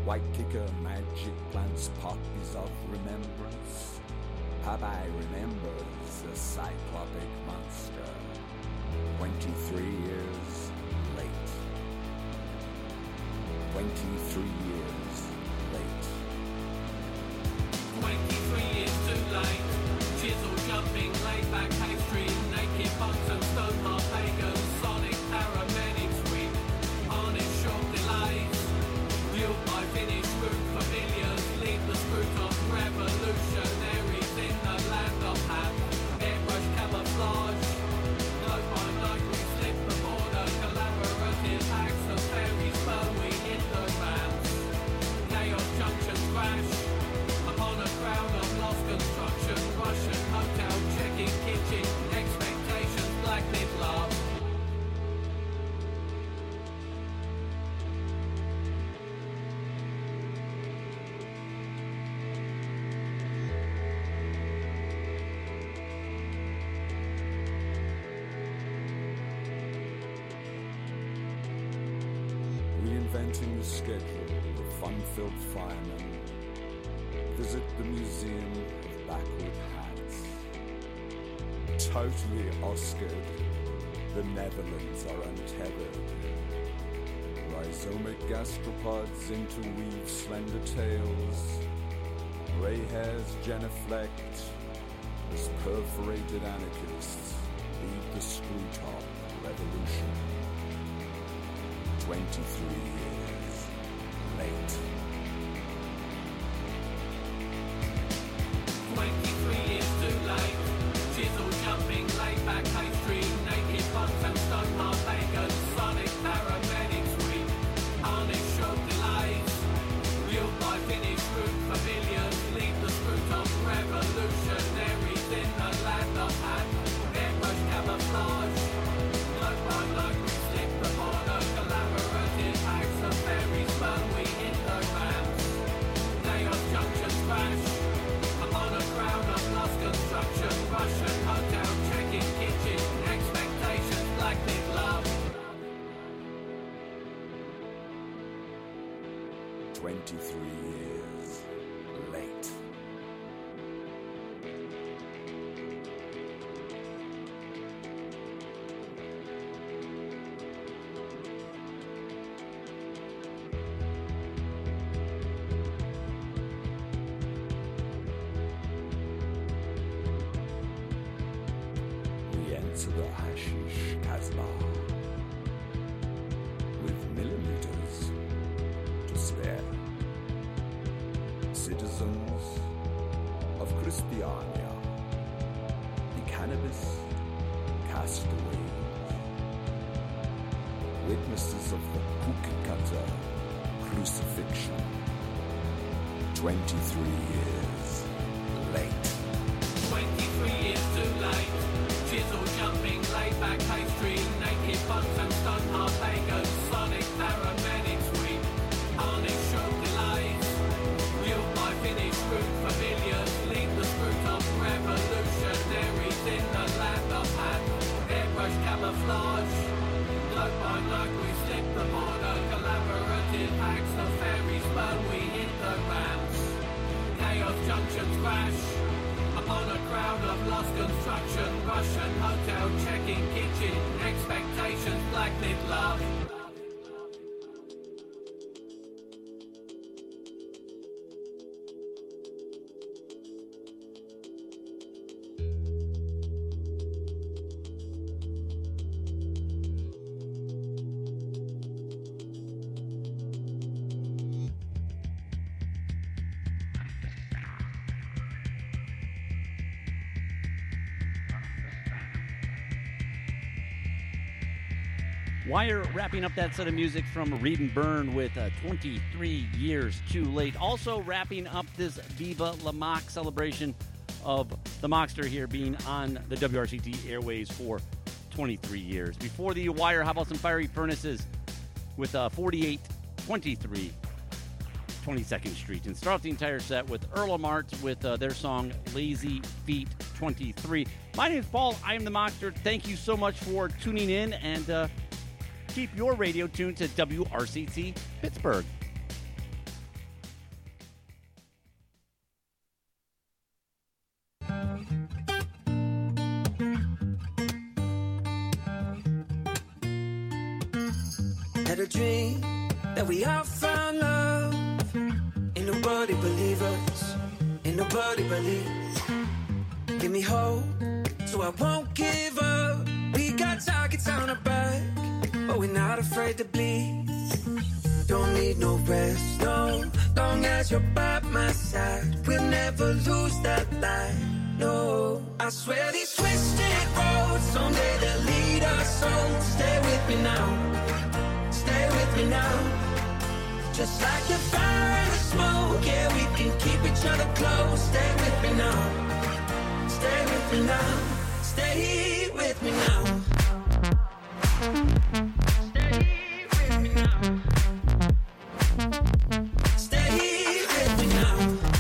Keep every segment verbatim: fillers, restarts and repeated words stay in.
White kicker, magic plants, poppies of remembrance. Popeye remembers a cyclopic monster. Twenty-three years late. Twenty-three years late. Twenty-three years too late. Chisel jumping, laid back pastry, naked punks and stone hard pagans, sonic paramedic sweep, harness short delays. Fueled by finished route familiars, lead the screw top revolutionaries in the land of hap. Airbrush camouflage. Night by night we slip the border, collaborative acts of fairies, but we hit the ramps. Chaos junctions crash upon a crowd of lost construction, Russian hotel, checking kitchen, expectations, blacklit love. Reinventing the schedule of fun-filled firemen. Visit the Museum of Backward Hats. Totally Oscared, the Netherlands are untethered. Rhizomic gastropods interweave slender tails. Grey hairs genuflect as perforated anarchists lead the screw-top revolution. Twenty-three years late. Twenty-three years too late. Chisel jumping, laid back pastry, naked punks and stone hard pagans, sonic paramedic sweep, harness short delays. Fueled by finished route familiars, lead the screw top revolutionaries in the land of hap. Airbrush camouflage. Night by night we slip the border, collaborative acts of fairies, but we hit the ramps. Chaos junctions crash upon a crowd of lost construction, Russian hotel, checking kitchen, expectations, blacklit love. Twenty-three years late. We enter the hashish Casbah with millimeters to spare. Citizens of Christiania, the cannabis castaways, witnesses of the cookie cutter crucifixion. Twenty-three years late. Twenty-three years too late. Chisel jumping, laid back pastry, naked punks and stone hard pagans, sonic paramedic sweep, harness short delays. Fueled by finished route familiars, lead the screw top revolutionaries in the land of hap. Airbrush camouflage. Night by night we slip the border, collaborative acts of fairies, but we hit the ramps. Chaos junctions crash upon a crowd of lost construction, Russian hotel, checking kitchen, expectations, blacklit love. Wire wrapping up that set of music from Read and Burn with uh, twenty-three years too late. Also wrapping up this Viva La Mox celebration of the Mockster here being on the W R C T airways for twenty-three years. Before the Wire, how about some Fiery Furnaces with uh, forty-eight twenty-three twenty-second Street. And start off the entire set with Earl Mart with uh, their song Lazy Feet twenty-three. My name is Paul. I am the Mockster. Thank you so much for tuning in, and uh, keep your radio tuned to W R C T Pittsburgh. Had a dream that we all found love. Ain't nobody believe us, ain't nobody believe. Give me hope, so I won't give up. We got targets on our back, but we're not afraid to bleed. Don't need no rest, no, long as you're by my side. We'll never lose that light, no. I swear these twisted roads, someday they'll lead us home. Stay with me now, stay with me now. Just like your fire and the smoke, yeah, we can keep each other close. Stay with me now, stay with me now, stay with me now. Stay with me now. Stay with me now.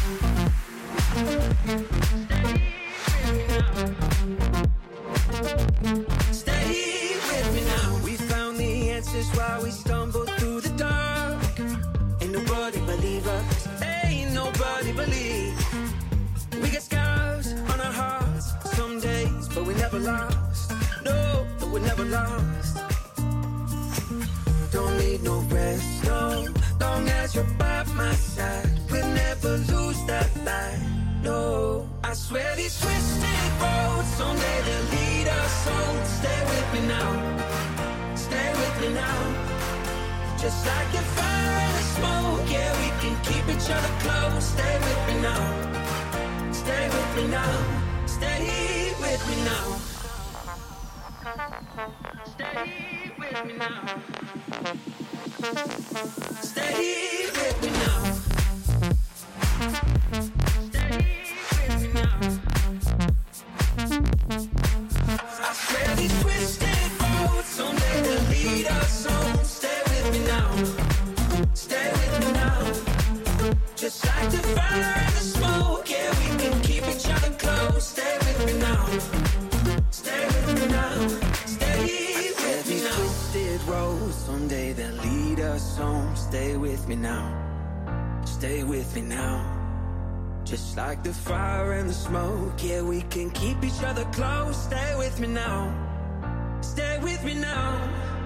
Stay with me now. We found the answers while we stumbled through the dark. Ain't nobody believe us, ain't nobody believe. We got scars on our hearts some days, but we never lost. No, but we never lost. Don't need no rest, no, long as you're by my side. We'll never lose that light, no. I swear these twisted roads, someday they'll lead us home. Stay with me now, stay with me now. Just like your fire and the smoke, yeah, we can keep each other close. Stay with me now, stay with me now, stay with me now. Stay with me now. Stay with me now. Stay with me now. I swear these twisted roads, someday they'll lead us home. Stay with me now. Stay with me now. Just like the fire and the smoke, yeah, we can keep each other close. Stay with me now. Stay with me now. Stay with me now. Twisted roads, someday they'll lead us home. Stay with me now. Stay with me now. Just like the fire and the smoke, yeah, we can keep each other close. Stay with me now. Stay with me now.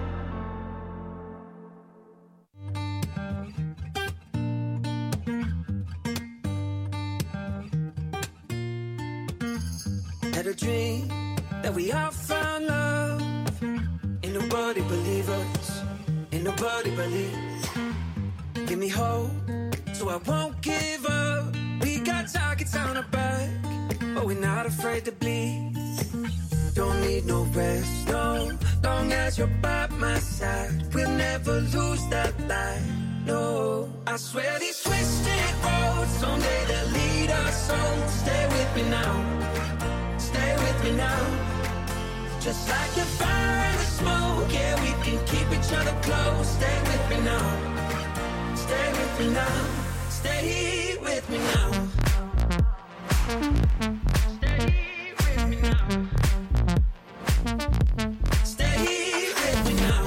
Had a dream that we all found love. Ain't nobody believe us, ain't nobody believe. Give me hope, so I won't give up. We got targets on our back, but we're not afraid to bleed. Don't need no rest, no, long as you're by my side. We'll never lose that light, no. I swear these twisted roads, someday they'll lead us home. Stay with me now, stay with me now. Just like your fire and the smoke, yeah, we can keep each other close. Stay with me now, stay with me now, stay with me now. Stay with me now. Stay with me now.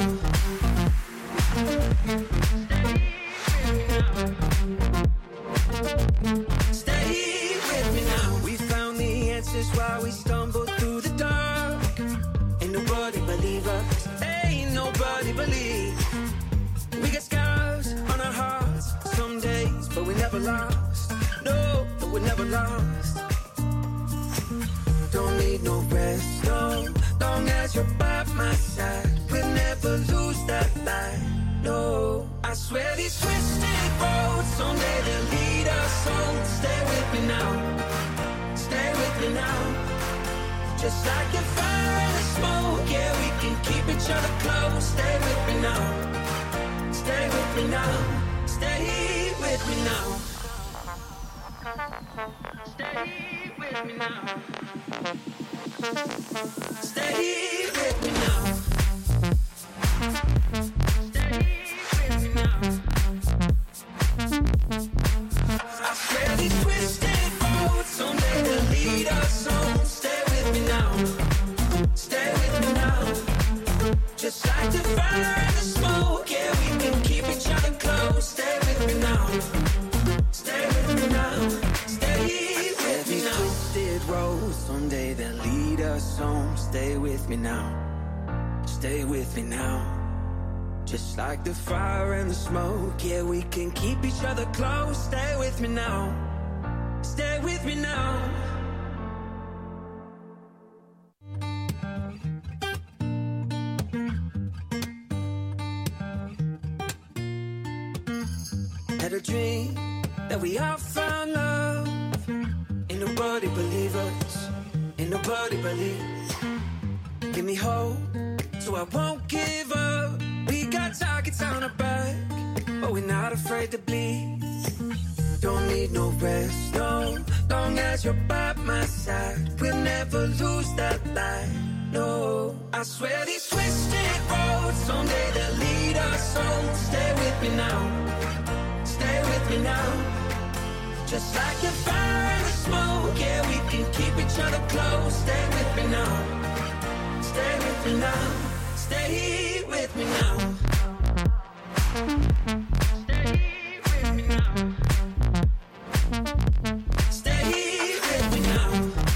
Stay with me now. We found the answers while we stumbled through the dark. Ain't nobody believe us, ain't nobody believe. We got scars on our hearts some days, but we never lost. No, but we never lost. Don't need no rest, no, long as you're by my side. We'll never lose that light, no. I swear these twisted roads, someday they'll lead us home. Stay with me now, stay with me now. Just like your fire and the smoke, yeah, we can keep each other close. Stay with me now, stay with me now, stay with me now. Stay with me now. Stay with me now. Stay with me now. I swear these twisted roads, someday they'll lead us home. Stay with me now. Stay with me now. Just like the fire and the smoke, yeah, we can keep each other close. Stay with me now. Stay with me now. Stay with me now. Twisted roads, someday they'll lead us home. Stay with me now. Stay with me now. Just like the fire and the smoke, yeah, we can keep each other close. Stay with me now, stay with me now. Had a dream that we all found love. Ain't nobody believe us, ain't nobody believe. Give me hope, so I won't give up. We got targets on our back, but we're not afraid to bleed. Don't need no rest, no, long as you're by my side. We'll never lose that light, no. I swear these twisted roads, someday they'll lead us home. Stay with me now, stay with me now. Just like the fire and the smoke, yeah, we can keep each other close. Stay with me now, stay with me now, stay with me now. Stay with me now. Stay with me now.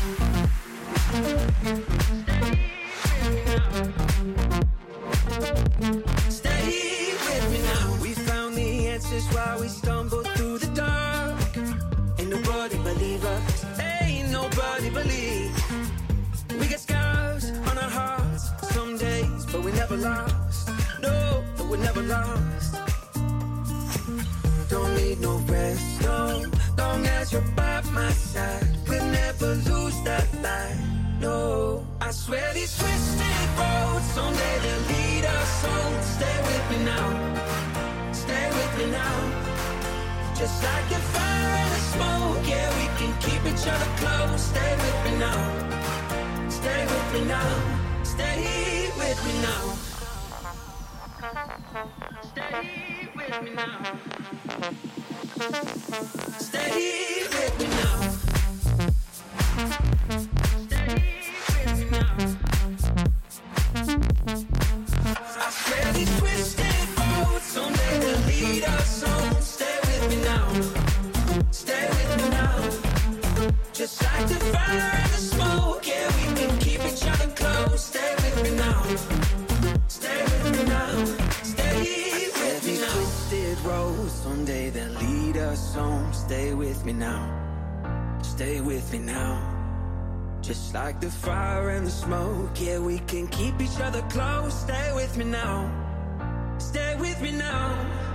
Stay with me now. We found the answers while we stumbled through the dark. Ain't nobody believe us, ain't nobody believe. We got scars on our hearts some days, but we never lost. No, but we never lost. Don't need no rest, no, long as you're by my side. We'll never lose that light, no. I swear these twisted roads, someday they'll lead us home. Stay with me now, stay with me now. Just like the fire and the smoke, yeah, we can keep each other close. Stay with me now, stay with me now, stay with me now. Stay with me now. Stay with me now. Stay with me now. I swear these twisted roads, someday they'll lead us home. Stay with me now, stay with me now. Just like the fire and the smoke, yeah, we can keep each other close. Stay with me now, stay with me now, stay with me now. Twisted roads, someday they'll lead us home. Stay with me now, stay with me now. Just like the fire and the smoke, yeah, we can keep each other close. Stay with me now, stay with me now.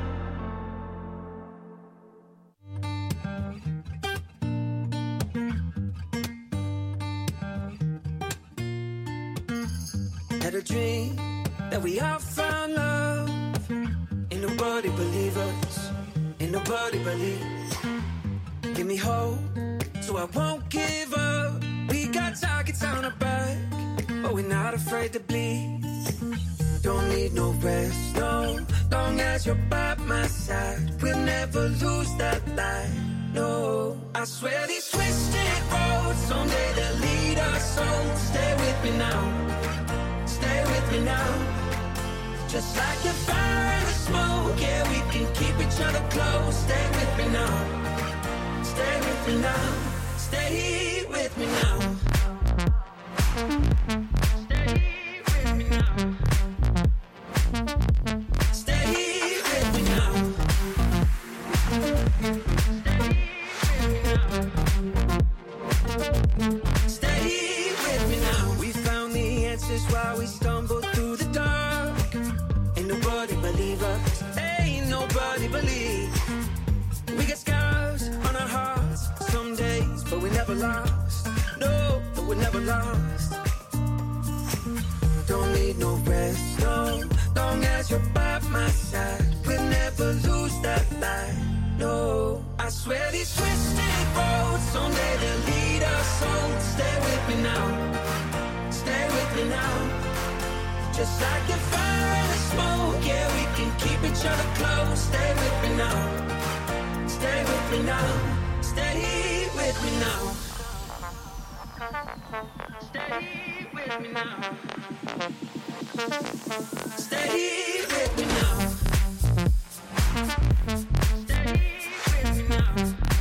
Had a dream that we all found love. Ain't nobody believe us, ain't nobody believe. Give me hope, so I won't give up. We got targets on our back, but we're not afraid to bleed. Don't need no rest, no, long as you're by my side. We'll never lose that light, no. I swear these twisted roads, someday they'll lead us home. Stay with me now, stay with me now. Just like the fire and the smoke, yeah, we can keep each other close. Stay with me now, stay with me now, stay with me now. Stay with me now. Stay with me now. Stay with me now. We found the answers while we stumbled through the dark. Ain't nobody believe us, ain't nobody believe. We got scars on our hearts some days, but we never lost. No, but we never lost. Don't need no rest, no, long as you're by my side. We'll never lose that light, no. I swear these twisted roads, someday they'll lead us home. Stay with me now, stay with me now. Just like the fire and the smoke, yeah, we can keep each other close. Stay with me now, stay with me now, stay with me now. Stay with me now. Stay with me now. Stay with me now.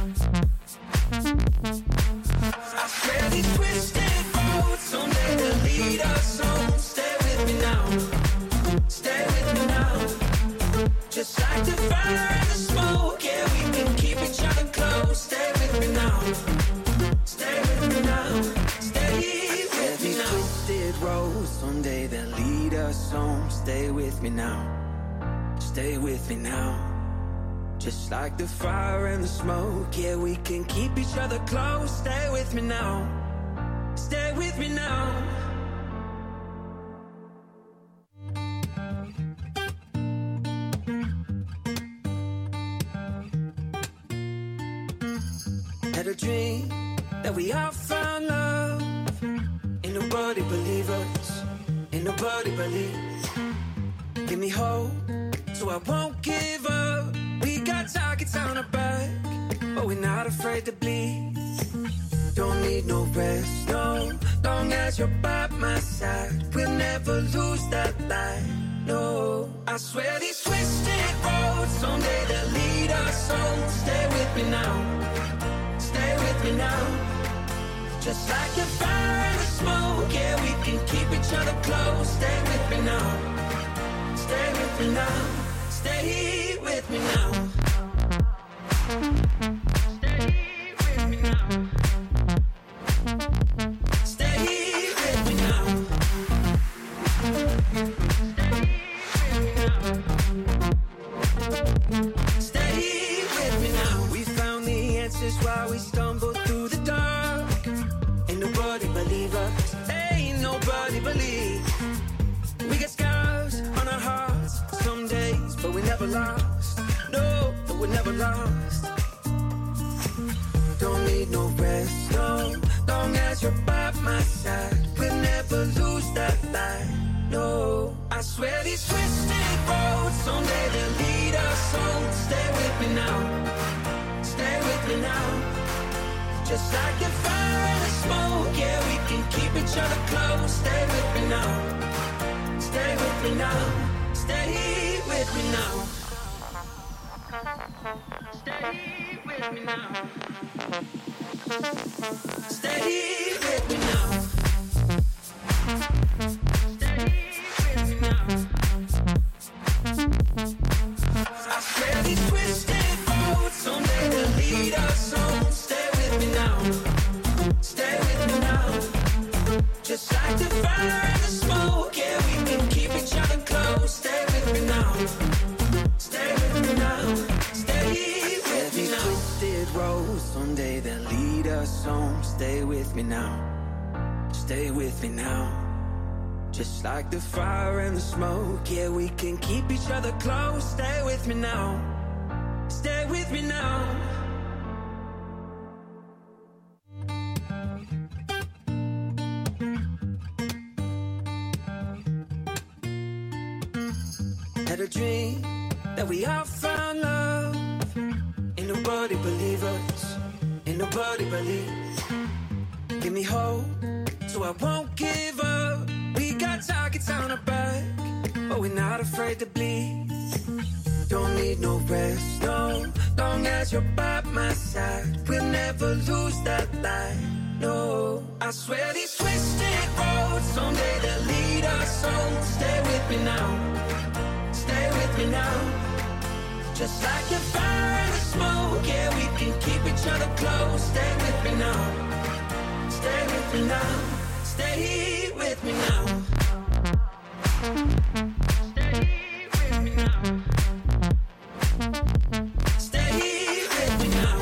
I swear these twisted roads, someday they'll lead us home. Stay with me now, stay with me now. Just like the fire and the smoke, yeah, we can keep each other close. Stay with me now. Stay with me now. Stay with me now. Twisted roads someday that lead us home. Stay with me now. Stay with me now. Just like the fire and the smoke, yeah, we can keep each other close. Stay with me now. Stay with me now. Had a dream that we all found love. Ain't nobody believe us. Ain't nobody believe. Give me hope, so I won't give up. We got targets on our back, but we're not afraid to bleed. Don't need no rest, no. Long as you're by my side, we'll never lose that light. No, I swear these twisted roads someday they'll lead us home. Stay with me now. Stay with me now. Just like the fire and the smoke, yeah, we can keep each other close. Stay with me now. Stay with me now. Stay with me now. Stay with me now. Stay with me now. Stay with me now. We found the answers while we stumbled through the dark. Ain't nobody believe us. Ain't nobody believe. We got scars on our hearts some days, but we never lost. No, but we never lost. Don't need no rest, no. Long as you're by my side, we'll never lose that light. No, I swear these twisted roads someday they'll lead us home. Stay with me now. Stay with me now. Just like the fire and the smoke, yeah, we can keep each other close. Stay with me now. Stay with me now. Stay with me now. Stay with me now. Stay with me now. Stay with me now. I swear these twisted roads someday they'll lead us home. Stay with me now. Stay with me now. Just like the fire and the smoke, yeah, we can keep each other close. Stay with me now. Stay with me now. Stay with me now. Twisted roads someday they'll lead us home. Stay with me now. Stay with me now. Just like the fire and the smoke, yeah, we can keep each other close. Stay with me now. Stay with me now. Had a dream that we all found love. Ain't nobody believe us. Ain't nobody believe. Give me hope, so I won't give up. We got targets on our back, but we're not afraid to bleed. Don't need no rest, no. Long as you're by my side, we'll never lose that light. No, I swear these twisted roads someday they'll lead us home. Stay with me now. Stay with me now. Just like the fire and the smoke, yeah, we can keep each other close. Stay with me now. Stay with me now. Stay with me now. Stay with me now. Stay with me now.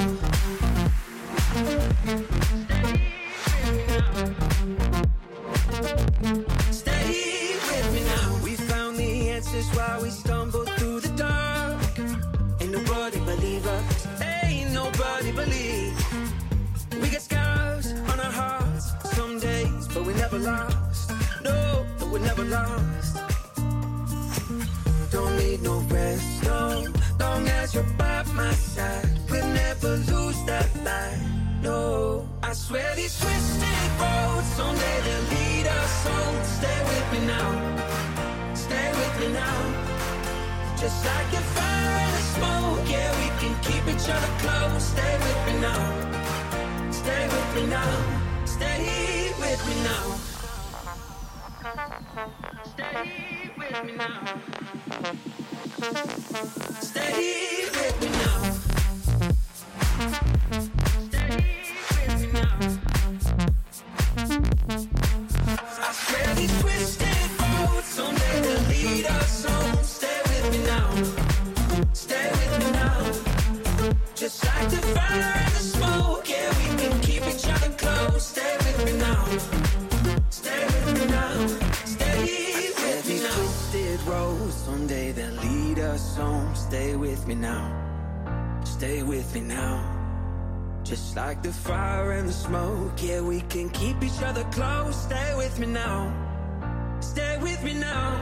Stay with me now. We found the answers while we stumbled through the dark. Ain't nobody believe us. Ain't nobody believe. We got scars on our hearts some days, but we never lost. No, but we never lost. Don't need no rest, no. Long as you're by my side, we'll never lose that light. No, I swear these twisted roads someday they'll lead us home. Stay with me now. Stay with me now. Just like the fire and the smoke, yeah, we can keep each other close. Stay with me now. Stay with me now. Stay with me now. Stay with me now. Stay with me now. Stay with me now. I swear these twisted roads someday they'll lead us home. Stay with me now. Stay with me now. Just like the fire and the smoke, yeah, we can keep each other close. Stay with me now. Stay with me now. Stay with me now. Twisted roads someday they'll lead us home. Stay with me now. Stay with me now. Just like the fire and the smoke, yeah, we can keep each other close. Stay with me now. Stay with me now.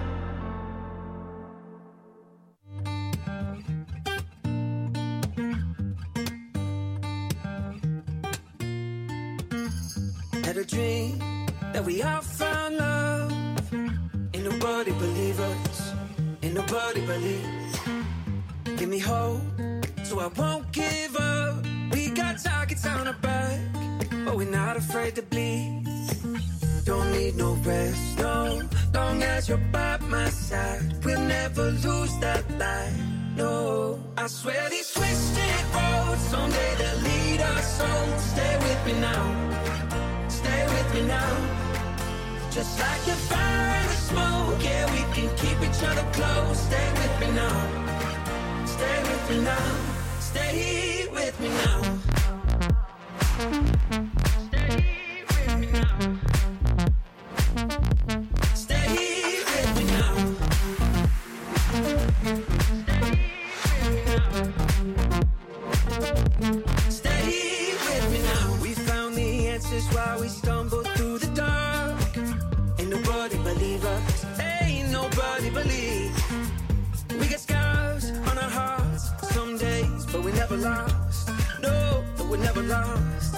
Had a dream that we all found love. Ain't nobody believe us. Ain't nobody believe. Give me hope, so I won't give up. We got targets on our back, but we're not afraid to bleed. Don't need no rest, no. Long as you're by my side, we'll never lose that light, no. I swear these twisted roads someday they'll lead us home. Stay with me now. Stay with me now. Just like the fire and the smoke, yeah, we can keep each other close. Stay with me now. Stay with me now. Stay with me now. Stay with me now. Stay with me now. Stay with me now. We found the answers while we stumbled through the dark. Ain't nobody believe us. Ain't nobody believe. We got scars on our hearts some days, but we never lost. No, but we never lost.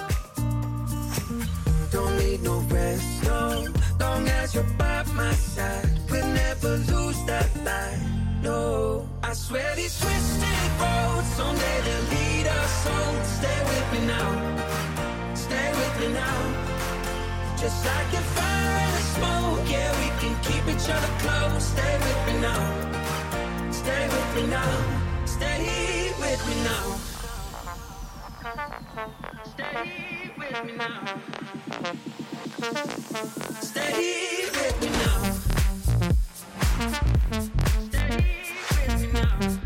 Don't need no rest, no. Long as you're by my side, we'll never lose that light, no. I swear these twisted roads someday they'll lead us home. Stay with me now. Stay with me now. Just like the fire and the smoke, yeah, we can keep each other close. Stay with me now. Stay with me now. Stay with me now. Stay with me now. Stay with me now. Stay with me now.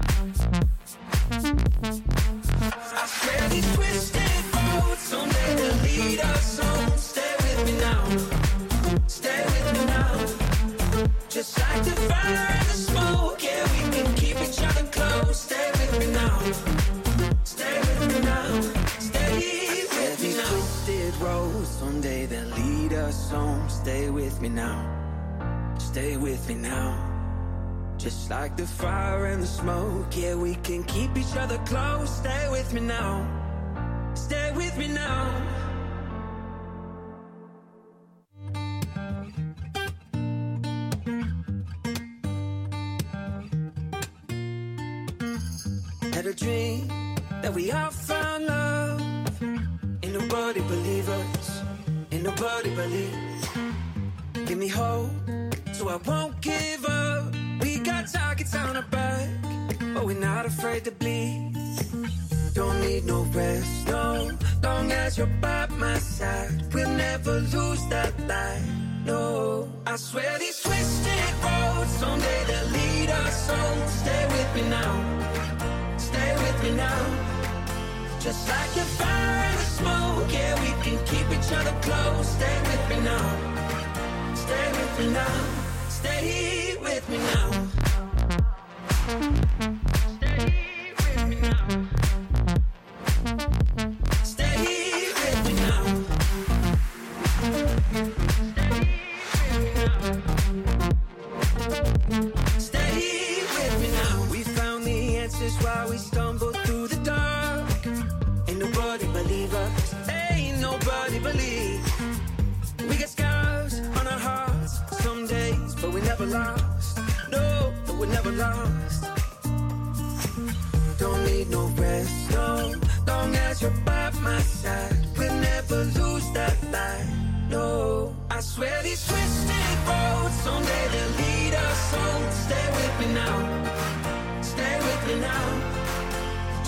I swear these twisted roads someday they'll lead us home. Stay with me now. Stay with me now. Just like the fire and the smoke, yeah, we can keep each other close. Stay with me now. Stay with me now. Stay with me now. Twisted roads someday they'll lead us home. Stay with me now. Stay with me now. Just like the fire and the smoke, yeah, we can keep each other close. Stay with me now. Stay with me now. Had a dream that we all found love. Ain't nobody believe us. Ain't nobody believe. Give me hope, so I won't give up. We got targets on our back, but we're not afraid to bleed. Don't need no rest, no. Long as you're by my side, we'll never lose that light, no. I swear these twisted roads someday they'll lead us home. Stay with me now. Stay with me now. Just like the fire and the smoke, yeah, we can keep each other close. Stay with me now. Stay with me now. Stay with me now. Stay with me now. Stay with me now. Stay with me now. We found the answers while we stumbled through the dark. Ain't nobody believe us. Ain't nobody believe. We got scars on our hearts some days, but we never lost. No, but we never lost. Don't need no rest, no. Long as you're by my side, we'll never lose that light, no. I swear these twisted roads someday they'll lead us home. Stay with me now.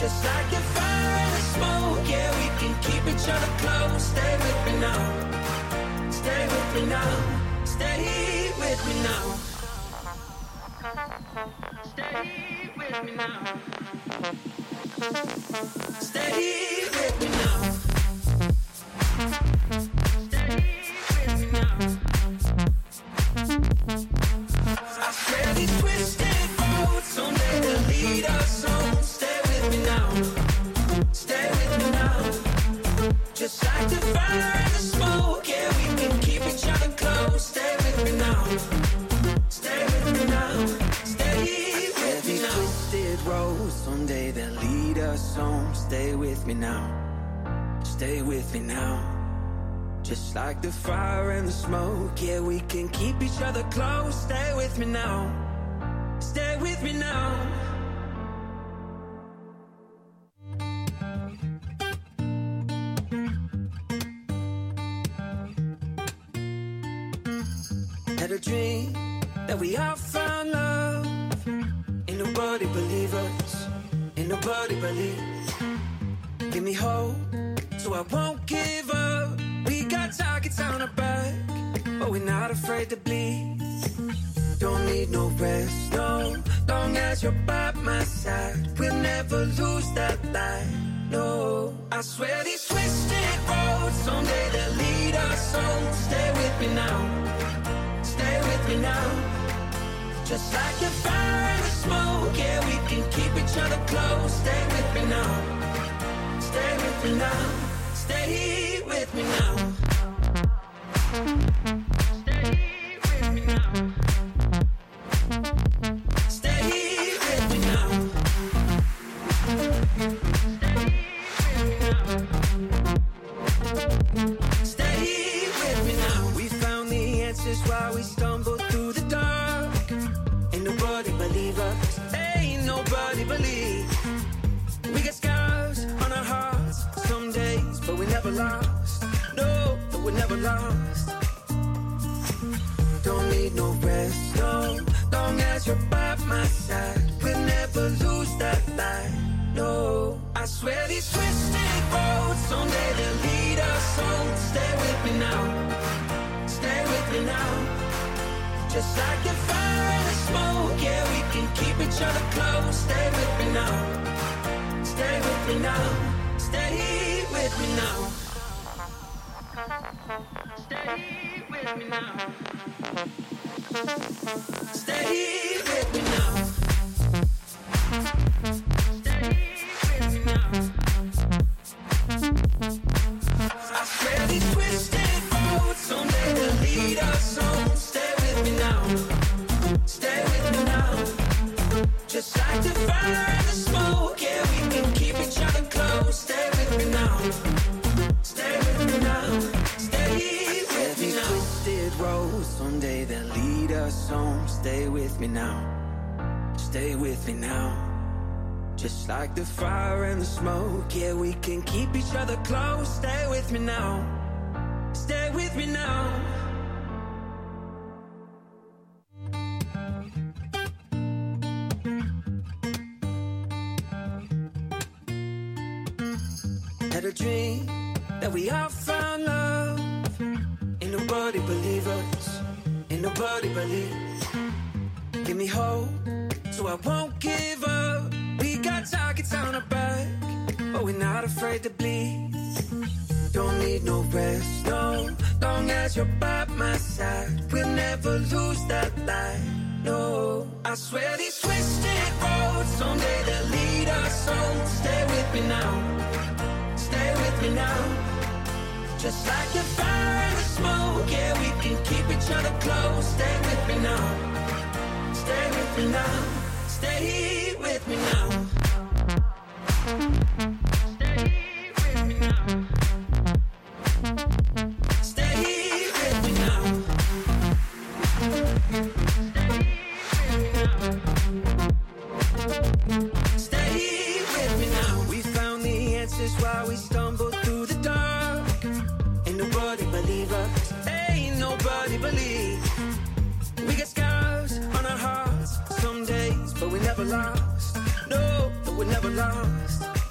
Just like the fire and the smoke, yeah, we can keep each other close. Stay with me now. Stay with me now. Stay with me now. Stay with me now. Stay with me now. Stay with me now. I swear these twisted roads someday they'll lead us home. Stay with me now. Stay with me now. Just like the fire and the smoke, yeah, we can keep each other close. Stay with me now. Stay with me now. Stay with me now. Twisted roads someday they'll lead us home. Stay with me now. Stay with me now. Just like the fire and the smoke, yeah, we can keep each other close. Stay with me now. Stay with me now. Had a dream that we all found love. Ain't nobody believe us. Ain't nobody believe. Give me hope, so I won't give up. We got targets on our back, but we're not afraid to bleed. Don't need no rest, no. Long as you're by my side, we'll never lose that light, no. I swear these twisted roads someday they'll lead us home. Stay with me now. Stay with me now. Just like the fire and the smoke, yeah, we can keep each other close. Stay with me now. Stay with me now. Stay with me now. Stay with me now. Stay with me now. Stay with me now. We found the answers while we stumbled through the dark. Ain't nobody believe us. Ain't nobody believe. We got scars on our hearts some days, but we never lost. No, but we never lost. Don't need no rest, no. Long as you're by my side, we'll never lose that light, no. I swear these twisted roads someday they'll lead us home. Stay with me now. Stay with me now. Just like the fire and the smoke, yeah, we can keep each other close. Stay with me now. Stay with me now. Stay with me now. Stay with me now. Stay with me now. Stay with me now. I swear these twisted roads someday they'll lead us home. Stay with me now. Stay with me now. Just like the fire and the smoke, yeah, we can keep each other close. Stay with me now. Stay with me now. Stay with me now. Twisted roads someday they'll lead us home. Stay with me now. Stay with me now. Just like the fire and the smoke, yeah, we can keep each other close. Stay with me now. Stay with me now. Had a dream that we all found love. Ain't nobody believe us. Ain't nobody believe. Give me hope, so I won't give up. We got targets on our back, but we're not afraid to bleed. Don't need no rest, no. Long as you're by my side, we'll never lose that light, no. I swear these twisted roads someday they'll lead us home. Stay with me now. Stay with me now. Just like the fire and the smoke, yeah, we can keep each other close. Stay with me now. Stay with me now. Stay with me now. Stay with me now. Stay with me now. Stay with me now. We found the answers while we stumbled through the dark. Ain't nobody believe us. Ain't nobody believe. We got scars on our hearts some days, but we never lost. No, but we never lost.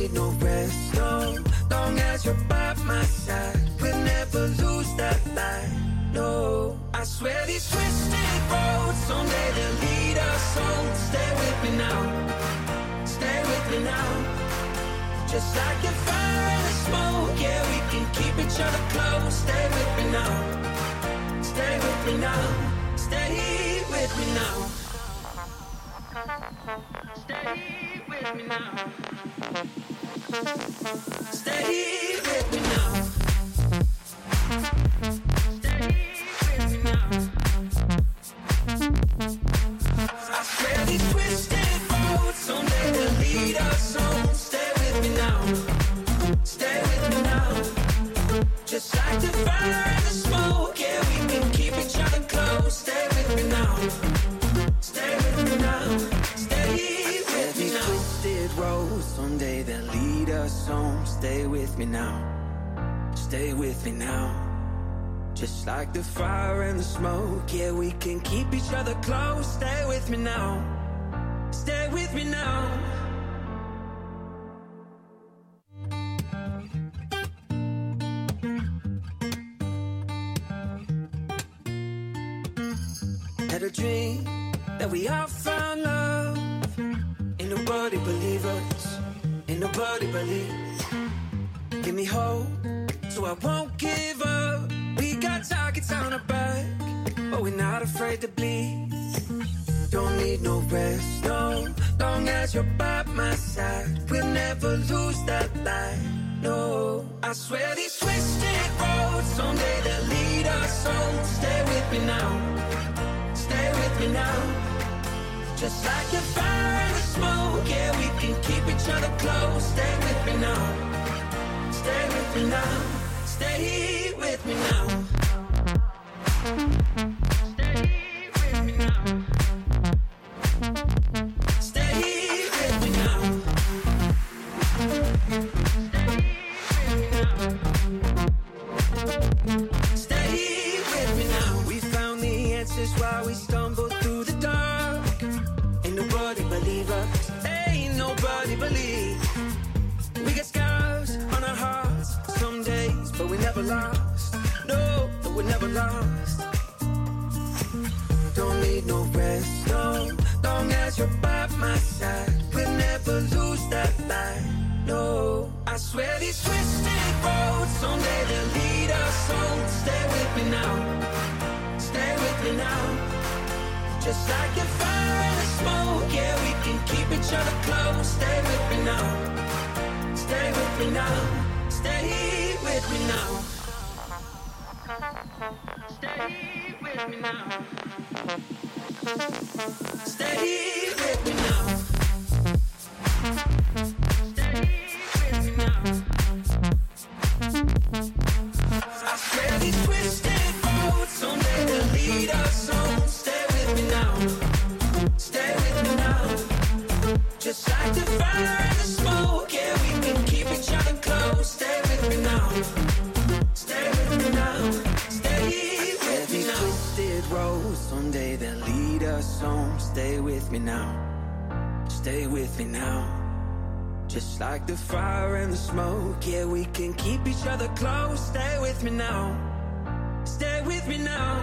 need no rest, no. Long as you're by my side, we'll never lose that light, no. I swear these twisted roads, someday they'll lead us home. Stay with me now, stay with me now. Just like the fire and the smoke, yeah, we can keep each other close. Stay with me now, stay with me now, stay with me now. Stay with me now. Stay with me now. Stay with me now. I swear these twisted roads, someday they'll lead us home. Stay with me now. Stay with me now. Just like the fire and the smoke, yeah, we can keep each other close. Stay with me now. Stay with me now. Stay with me now. Twisted roads, someday they'll lead us home. Stay with me now. Stay with me now. Just like the fire and the smoke, yeah, we can keep each other close. Stay with me now. Stay with me now. Had a dream that we all found love. Ain't nobody believe us, ain't nobody believe. Give me hope, so I won't give up. We got targets on our back, but we're not afraid to bleed. Don't need no rest, no. Long as you're by my side, we'll never lose that light, no. I swear these twisted roads, someday they'll lead us home. Stay with me now. Stay with me now. Just like your fire and the smoke, yeah, we can keep each other close. Stay with me now. Stay with me now. Stay with me now. Stay with me now. Stay with me now. Stay with me now. We found the answers while we stumbled through the dark. Ain't nobody believe us, ain't nobody believe. We got scars on our hearts some days, but we never lost. No, but we never lost. Don't need no rest, no. Long as you're by my side, we'll never lose that light, no. I swear these twisted roads, someday they'll lead us home. Stay with me now. Stay with me now. Just like the fire and the smoke, yeah, we can keep each other close. Stay with me now. Stay with me now. Stay with me now. Stay with me now. Stay with me now. Stay with me now. I swear these twisted roads, someday they'll lead us home. Stay with me now. Stay with me now. Just like the fire and the smoke, yeah, we can keep each other close. Stay with me now. Stay with me now. Stay with me now. Twisted roads, someday they'll lead us home. Stay with me now. Stay with me now. Just like the fire and the smoke, yeah, we can keep each other close. Stay with me now. Stay with me now.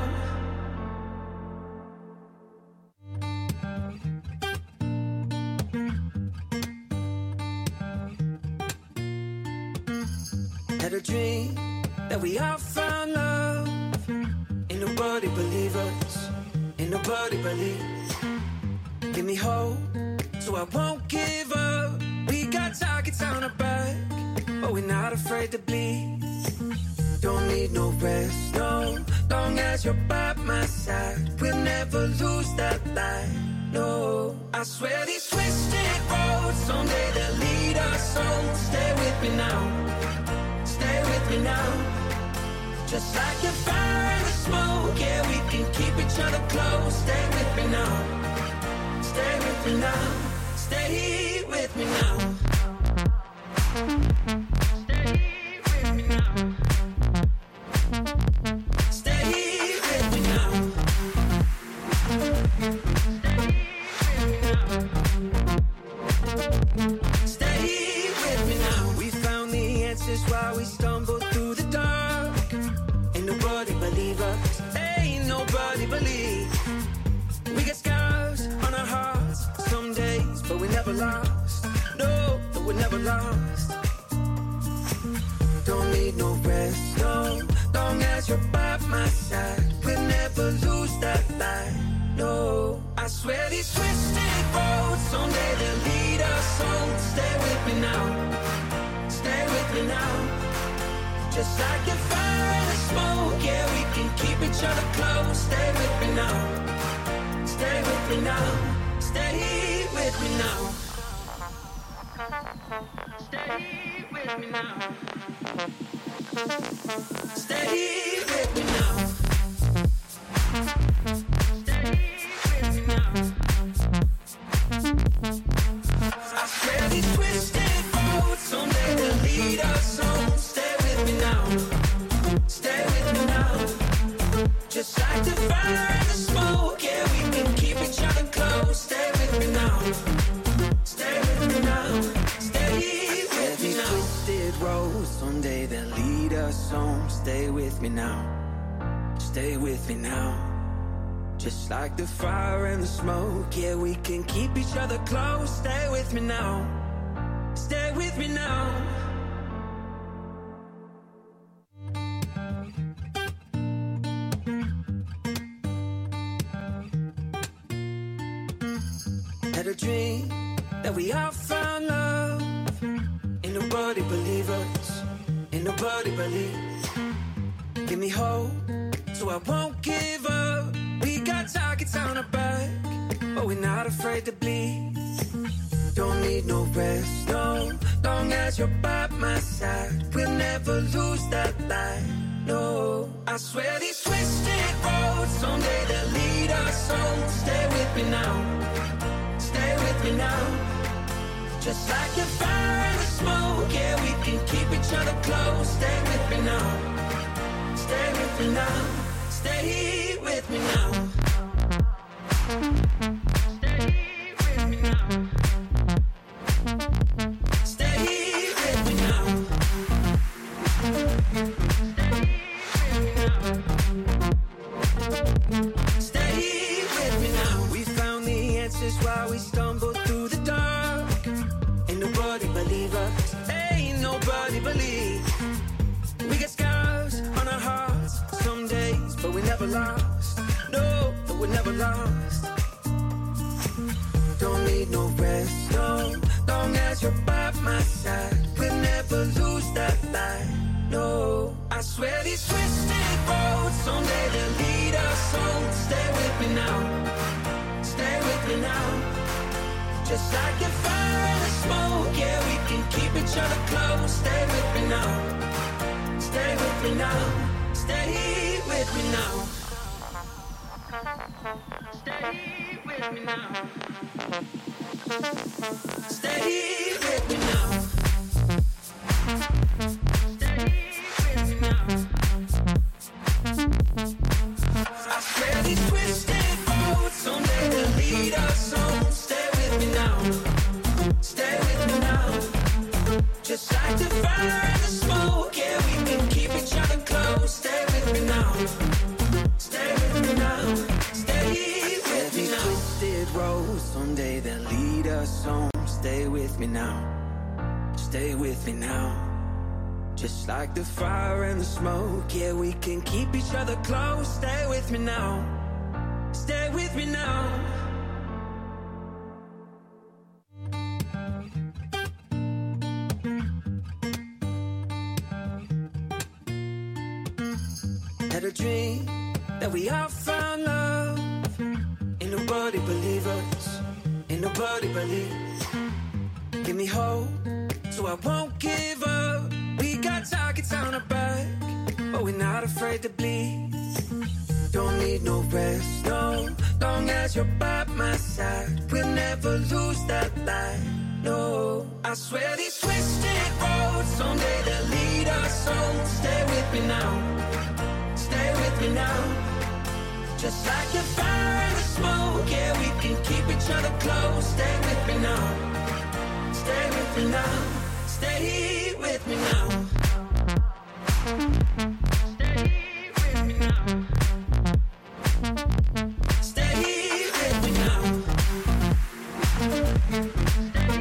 Had a dream that we all found love. Ain't nobody believe us, ain't nobody believe. Give me hope, so I won't give up. We got targets on our back, but we're not afraid to bleed. Don't need no rest, no. Long as you're by my side, we'll never lose that light, no. I swear these twisted roads, someday they'll lead us home. Stay with me now. Stay with me now. Just like the fire and the smoke, yeah, we can keep each other close. Stay with me now. Stay with me now. Stay with me now. Stay with me now. Stay with me now. Stay with me now. Stay with me now. lost. No, that we're never lost. Don't need no rest, no. Long as you're by my side, we'll never lose that light. No, I swear these twisted roads someday they'll lead us home. Stay with me now, stay with me now. Just like the fire and the smoke, yeah, we can keep each other close. Stay with me now, stay with me now, stay with me now. Stay with me now. Stay with me now. Stay with me now. I swear these twisted roads someday they'll lead us home. Stay with me now. Stay with me now. Just like the fire and the smoke, yeah, we can keep each other close. Stay with me now. Stay with me now. Stay with me now. Twisted roads someday they'll lead us home. Stay with me now. Stay with me now. Just like the fire and the smoke, yeah, we can keep each other close. Stay with me now. Stay with me now. Had a dream that we all found love. Ain't nobody believe us. Ain't nobody believe. Give me hope, so I won't give up. We got targets on our back, but we're not afraid to bleed. Don't need no rest, no. Long as you're by my side, we'll never lose that light. No, I swear these twisted roads someday they'll lead us home. Stay with me now. Stay with me now. Just like the fire and the smoke, yeah, we can keep each other close. Stay with me now. Stay with me now. Stay with me now. Stay with me now. Stay with me now. Stay with me now. We found the answers while we stumbled through the dark. Ain't nobody believe us. Ain't nobody believe. We got scars on our hearts some days, but we never lost. No, but we never lost. Don't need no rest, no. Long as you're by my side, we'll never lose that light. No, I swear these twisted roads someday they'll lead us home. Stay with me now. Stay with me now. Just like the fire and the smoke, yeah, we can keep each other close. Stay with me now. Stay with me now. Stay with me now. Stay with me now. Stay with me now. Stay with me now. I swear these twisted roads someday they'll lead us home. Stay with me now. Stay with me now. Just like the fire and the smoke, yeah, we can keep each other close. Stay with me now. Stay with me now. Stay with me now. Twisted roads someday they'll lead us home. Stay with me now. Stay with me now. Just like the fire and the smoke, yeah, we can keep each other close. Stay with me now. Stay with me now. Had a dream that we all found love. Ain't nobody believe us. Ain't nobody believe. Give me hope, so I won't give up. We got targets on our back, but we're not afraid to bleed. Don't need no rest, no. Long as you're by my side, we'll never lose that light. No, I swear these twisted roads someday they'll lead us home. Stay with me now. Stay with me now. Just like the fire and the smoke, yeah, we can keep each other close. Stay with me now. Stay with me now. Stay with me now. Stay with me now. Stay with me now. Stay with me now.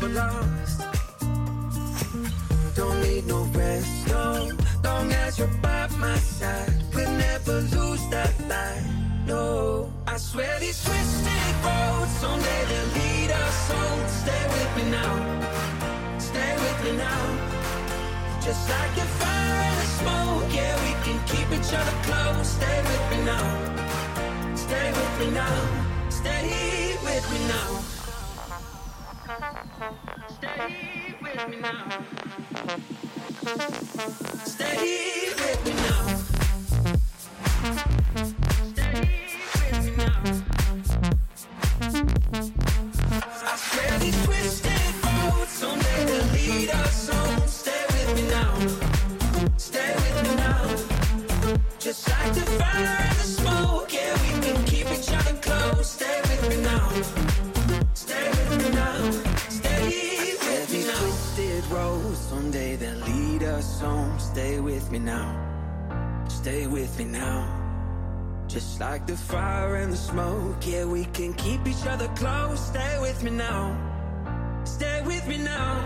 never lost. Don't need no rest, no. Long as you're by my side, we'll never lose that light, no. I swear these twisted roads, someday they'll lead us home. Stay with me now, stay with me now. Just like the fire and the smoke, yeah, we can keep each other close. Stay with me now, stay with me now, stay with me now. Stay with me now. Stay with me now. Stay with me now. I swear these twisted roads, someday they'll lead us home. Stay with me now. Stay with me now. Just like the fire and the smoke, yeah, we can keep each other close. Stay with me now. Stay with me now. Stay with me now. Twisted roads, someday they'll lead us home. Stay with me now. Stay with me now. Just like the fire and the smoke, yeah, we can keep each other close. Stay with me now. Stay with me now.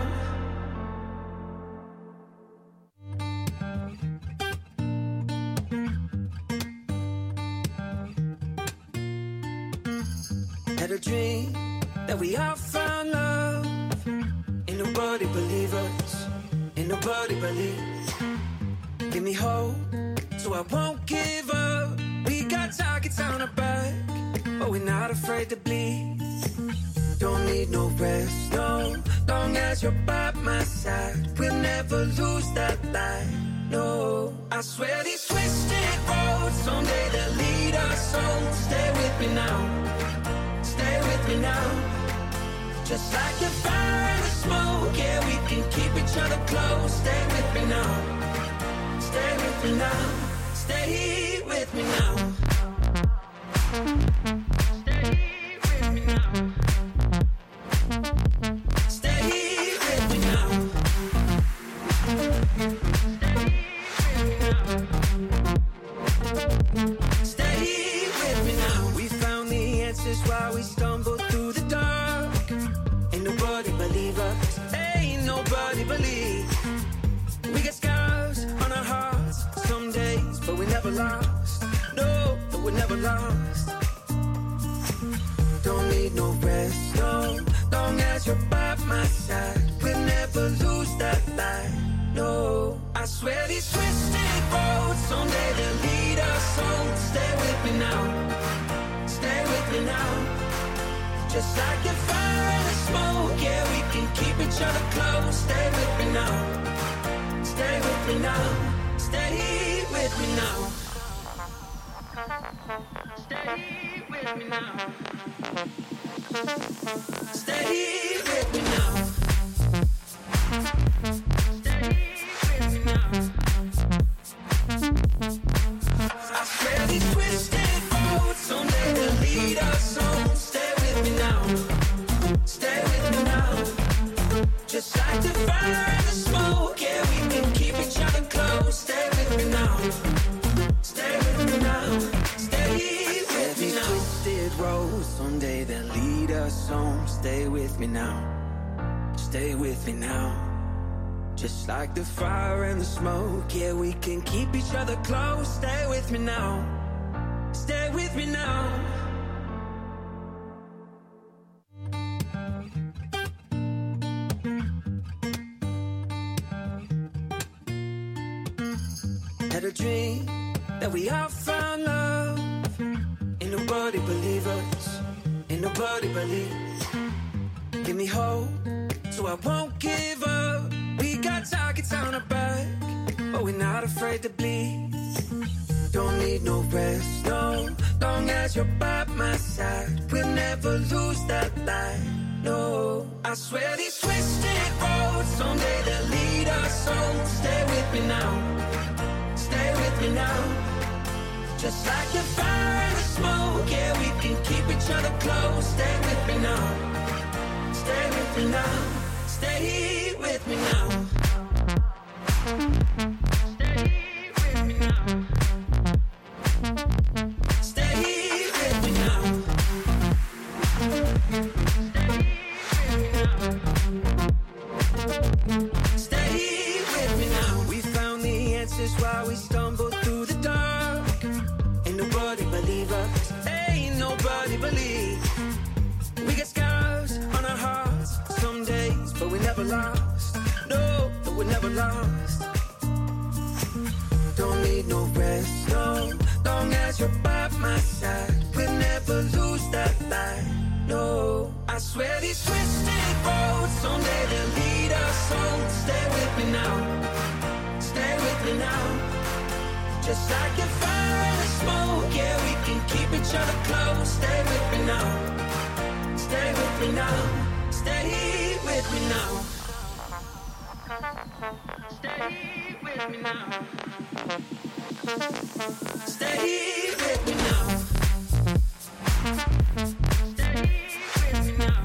Had a dream that we all found love. Ain't nobody believe us, ain't nobody believe. Give me hope, so I won't give up. We got targets on our back, but we're not afraid to bleed. Don't need no rest, no. Long as you're by my side, we'll never lose that light, no. I swear these twisted roads, someday they'll lead us home. Stay with me now, stay with me now. Just like the fire and the smoke, yeah, we can keep each other close. Stay with me now, stay with me now, stay with me now. Stay with me now. Stay with me now. Stay with me now. We found the answers while we stumbled through the dark. Ain't nobody believe us, ain't nobody believe. We got scars on our hearts some days, but we never lost. No, but we never lost. Don't need no rest, no. Long as you're by my side, we'll never lose that light, no. I swear these twisted roads, someday they'll lead us home. Stay with me now, stay with me now. Just like the fire and the smoke, yeah, we can keep each other close. Stay with me now, stay with me now, stay with me now. Stay with me now. Stay with me now. Stay with me now. I swear these twisted roads, someday they'll lead us home. Stay with me now. Stay with me now. Just like the fire and the smoke, yeah, we can keep each other close. Stay with me now. Stay with me now. Stay with me now. Twisted roads, someday they'll lead us home. Stay with me now. Stay with me now. Just like the fire and the smoke, yeah, we can keep each other close. Stay with me now. Stay with me now. Had a dream that we all found love. Ain't nobody believe us, ain't nobody believe. Give me hope, so I won't give up. We got targets on our back, but we're not afraid to bleed. Don't need no rest, no. Long as you're by my side, we'll never lose that light, no. I swear these twisted roads, someday they'll lead us home. Stay with me now, stay with me now. Just like the fire and the smoke, yeah, we can keep each other close. Stay with me now, stay with me now, stay with me now. Stay with me now. Stay with me now. Stay with me now. we're never lost. Don't need no rest, no. Long as you're by my side, we'll never lose that light. No, I swear these twisted roads someday they'll lead us home. Stay with me now, stay with me now. Just like the fire and the smoke, yeah, we can keep each other close. Stay with me now, stay with me now, stay with me now. Stay with me now. Stay with me now. Stay with me now.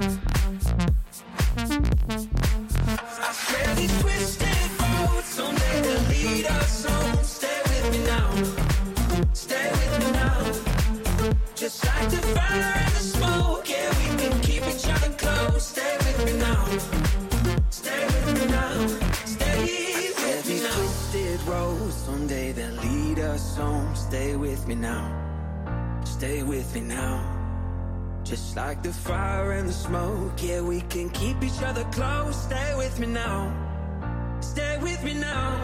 I swear these twisted roads someday they'll lead us home. Stay with me now. Stay with me now. Just like the fire and the smoke, yeah, we can keep each other close. Stay with me now. Stay with me now. Stay with me now. Twisted roads someday they'll lead us home. Stay with me now. Stay with me now. Just like the fire and the smoke, yeah, we can keep each other close. Stay with me now. Stay with me now.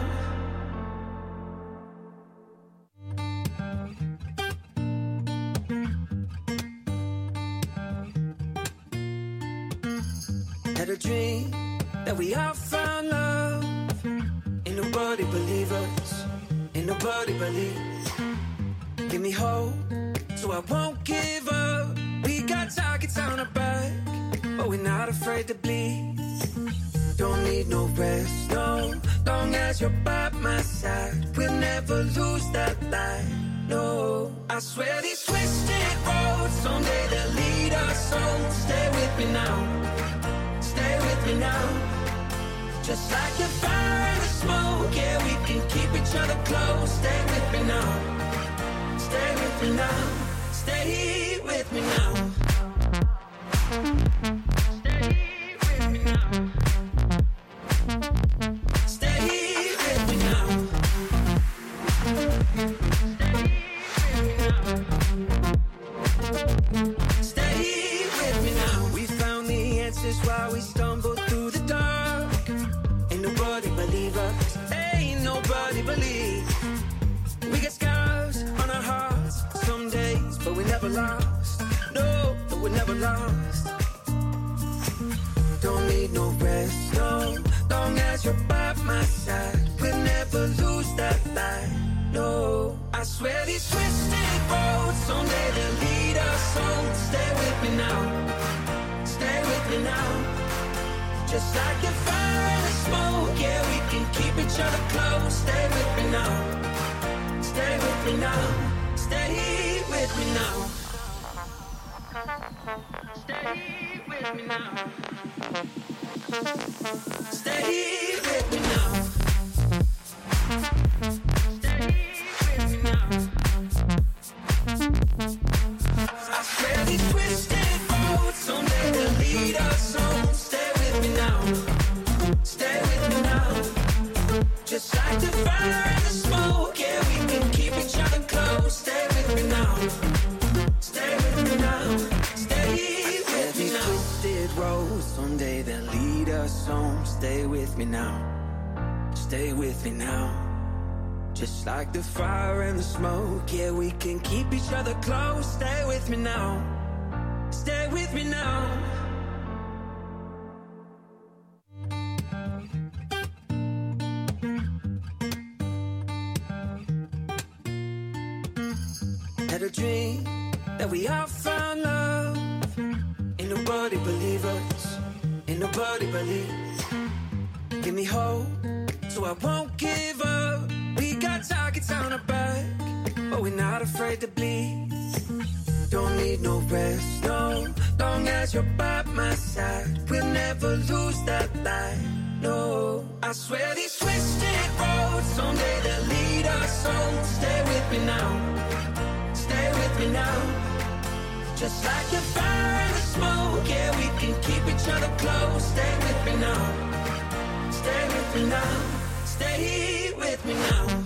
Had a dream that we all found love. Ain't nobody believe us. Ain't nobody believe. Give me hope, so I won't give up. We got targets on our back, but we're not afraid to bleed. Don't need no rest, no. Long as you're by my side, we'll never lose that light. No, I swear these twisted roads someday they'll lead us home. Stay with me now. Stay with me now. Just like the fire and the smoke, yeah, we can keep each other close. Stay with me now. Stay with me now. Stay with me now. Stay with me now. Stay with me now. Stay with me now. We found the answers while we stumbled through the dark. Ain't nobody believe us. Ain't nobody believe. We got scars on our hearts some days, but we never lost. No, but we never lost. Don't need no rest, no. Long as you're by my side, we'll never lose that light. No, I swear these twisted roads someday they'll lead us home. Stay with me now. Stay with me now. Just like the fire and the smoke, yeah, we can keep each other close. Stay with me now. Stay with me now. Stay with me now. Stay with me now. Stay with me now. Stay with me now. I swear these twisted roads someday they'll lead us home. Stay with me now. Stay with me now. Just like the fire and the smoke, yeah, we can keep each other close. Stay with me now. Stay with me now. Stay with me now. Twisted roads someday they'll lead us home. Stay with me now. Stay with me now. Just like the fire and the smoke, yeah, we can keep each other close. Stay with me now. Stay with me now. Had a dream that we all found love. Ain't nobody believe us. Ain't nobody believe. Give me hope, so I won't give up. We got targets on our back, but we're not afraid to bleed. Don't need no rest, no. Long as you're by my side, we'll never lose that light. No, I swear these twisted roads someday they'll lead us home. Stay with me now. Stay with me now. Just like the fire and the smoke, yeah, we can keep each other close. Stay with me now. Stay with me now. Stay with me now.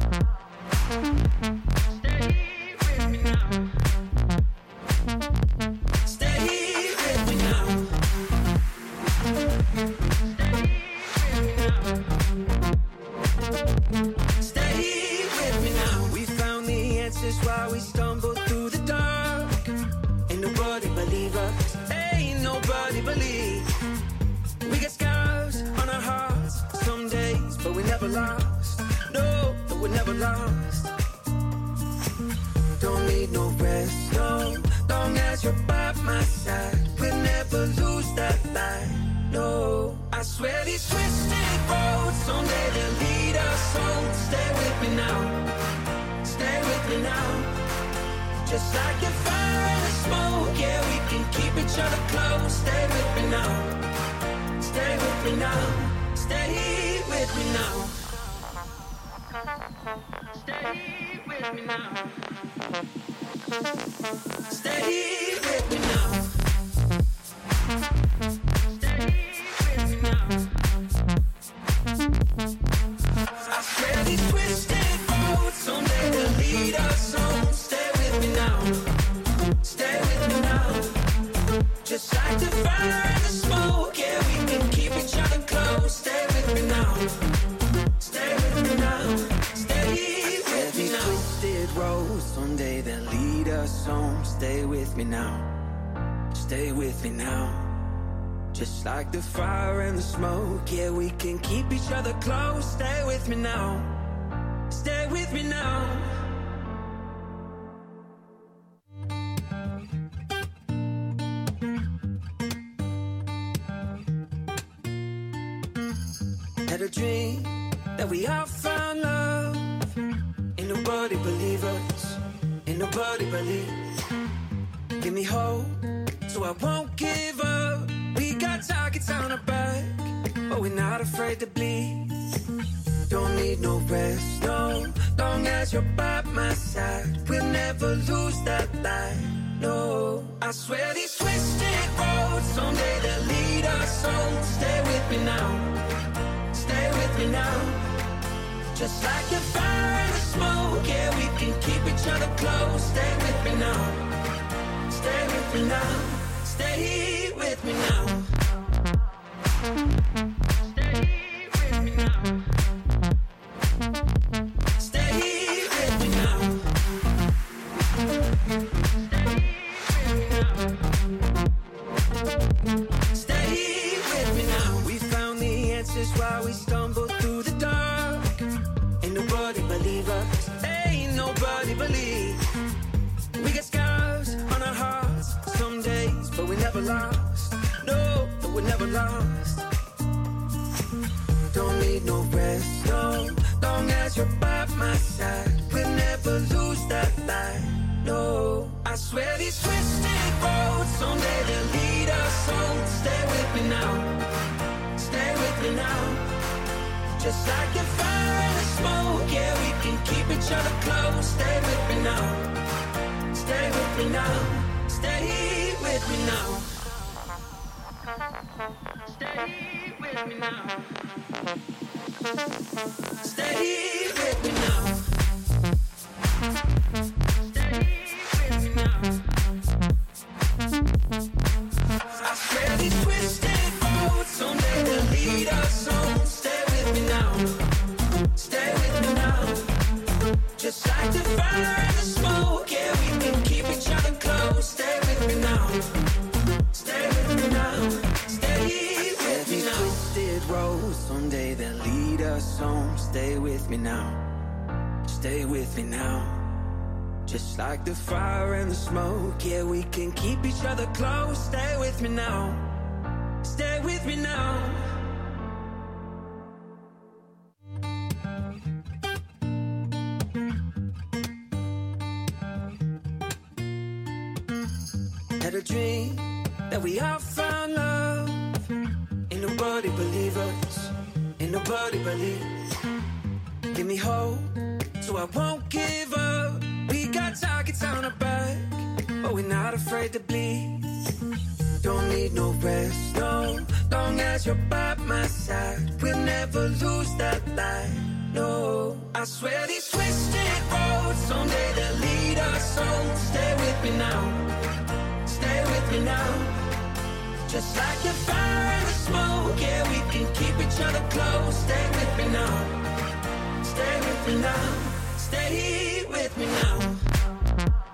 Stay with me now. Stay with me now. Stay with me now. stumble through the dark. Ain't nobody believe us, ain't nobody believe. We got scars on our hearts some days, but we never lost. No, but we never lost. Don't need no rest, no, long as you're by my side. We'll never lose that light, no. I swear these twisted roads someday they'll lead us home. Stay with me now, stay with me now. Just like the fire and the smoke, yeah, we can keep each other close. Stay with me now, stay with me now, stay with me now. Stay with me now. Stay with me now. Stay with me now. I swear these twisted roads someday they'll lead us home. Stay with me now. Stay with me now. Just like the fire and the smoke, yeah, we can keep each other close. Stay with me now. Stay with me now. Stay with me now. Twisted roads someday they'll lead us home. Stay with me now. Stay with me now. Just like the fire and the smoke, yeah, we can keep each other close. Stay with me now. Stay with me now. Had a dream that we all found love. Ain't nobody believe us, ain't nobody believe. Give me hope, so I won't give up. We got targets on our back, but we're not afraid to bleed. Don't need no rest, no, long as you're by my side. We'll never lose that light, no. I swear these twisted roads someday they'll lead us home. Stay with me now, stay with me now. Just like the fire and the smoke, yeah, we can keep each other close. Stay with me now, stay with me now, stay with me now. Stay with me now. Stay with me now. Stay with me now. We found the answers while we stumbled through the dark. Ain't nobody believe us, ain't nobody believe. We got scars on our hearts some days, but we never lost. No, but we never lost. Don't need no rest, no, long as you're by my side. We'll never lose that light, no. I swear these twisted roads someday they'll lead us home. Stay with me now, stay with me now. Just like the fire and the smoke, yeah, we can keep each other close. Stay with me now, stay with me now, stay with me now. Stay with me now. Stay with me now. Stay with me now. I swear these twisted roads someday they'll lead us home. Stay with me now. Stay with me now. Just like the fire and the smoke, yeah, we can keep each other close. Stay with me now. Stay with me now. Stay with me now. Twisted roads someday they'll lead us home. Stay with me now. Stay with me now. Just like the fire and the smoke, yeah, we can keep each other close. Stay with me now. Stay with me now. Had a dream that we all found love. Ain't nobody believe us, ain't nobody believe. Give me hope, so I won't give up. We got targets on our back, but we're not afraid to bleed. Don't need no rest, no, long as you're by my side. We'll never lose that light, no. I swear these twisted roads someday they'll lead us home. Stay with me now, stay with me now. Just like the fire and the smoke, yeah, we can keep each other close. Stay with me now, stay with me now, stay with me now.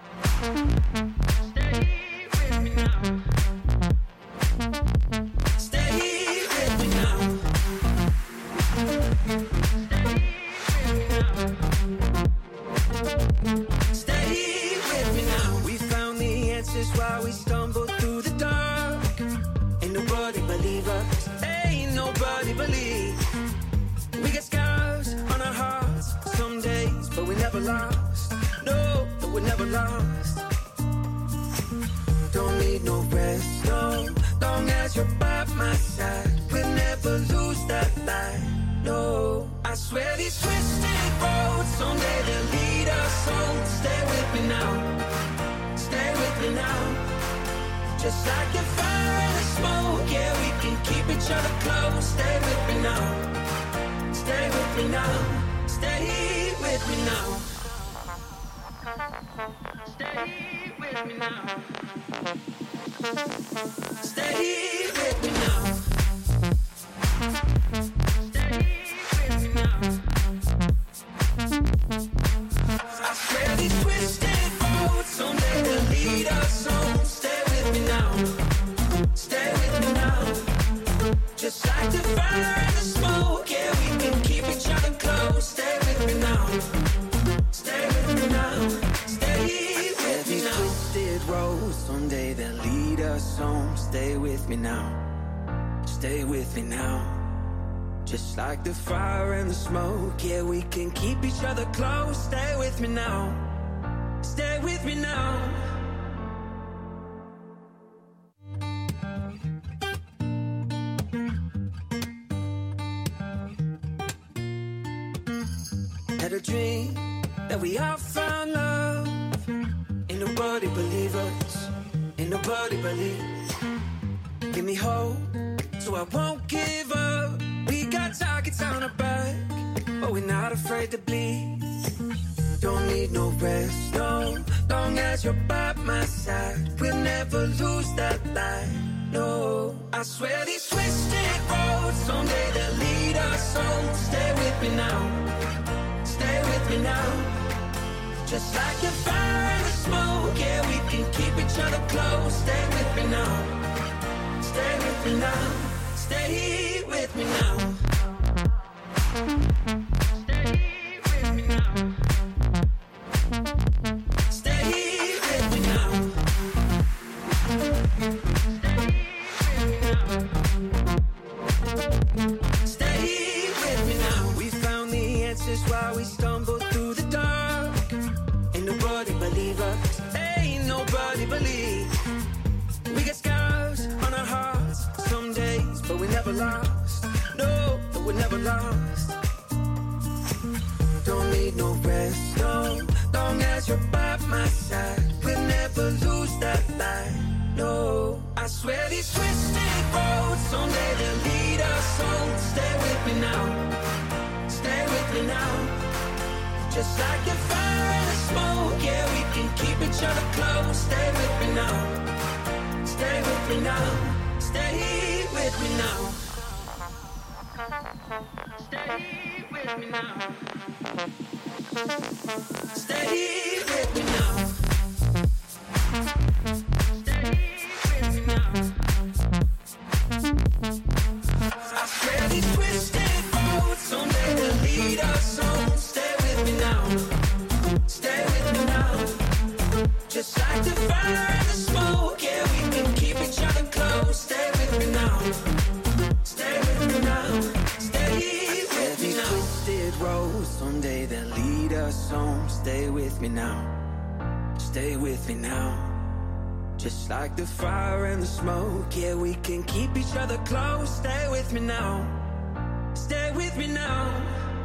answers while we stumble through the dark. Ain't nobody believe us, ain't nobody believe. We got scars on our hearts some days, but we never lost. No, but we never lost. Don't need no rest, no. Long as you're by my side, we'll never lose that light. No, I swear these twisted roads someday they'll lead us home. Stay with me now, stay with me now. Just like the fire and the smoke, yeah, we can keep each other close. Stay with me now, stay with me now, stay with me now. Stay with me now. Stay with me now. Stay with me now. I swear these twisted roads someday they'll lead us home. Stay with me now. Stay with me now. Just like the fire and the smoke, yeah, we can keep each other close. Stay with me now. Stay with me now. Stay with me now. Twisted roads someday they'll lead us home. Stay with me now. Stay with me now. Just like the fire and the smoke, yeah, we can keep each other close. Stay with me now. Stay with me now. Had a dream that we all found love. Ain't nobody believe us, ain't nobody believe. Give me hope, so I won't give up. We got targets on our back, but we're not afraid to bleed. Don't need no rest, no. Long as you're by my side, we'll never lose that light. No, I swear these twisted roads someday they'll lead us home. Stay with me now, stay with me now. Just like the fire and the smoke, yeah, we can keep each other close. Stay with me now. Stay with me now. Stay with me now. Stay with me now. Stay with me now. Stay with me now. We found the answers while we stumbled through the dark. Ain't nobody believe us, ain't nobody believe. We got scars on our hearts some days, but we never lost. No, but we never lost. Don't need no rest, no. Long as you're by my side, we'll never lose that light. No, I swear these twisted roads someday they'll lead us home. Stay with me now, stay with me now. Just like the fire and the smoke, yeah, we can keep each other close. Stay with me now, stay with me now, stay with me now. Stay with me now. Stay with me now. Stay with me now. I swear these twisted roads someday they'll lead us home. Stay with me now. Stay with me now. Just like the fire and the smoke, yeah, we can keep each other close. Stay with me now. Stay with me now. Stay with me now. Twisted roads someday they'll lead us home. Stay with me now. Stay with me now. Just like the fire and the smoke, yeah, we can keep each other close. Stay with me now. Stay with me now.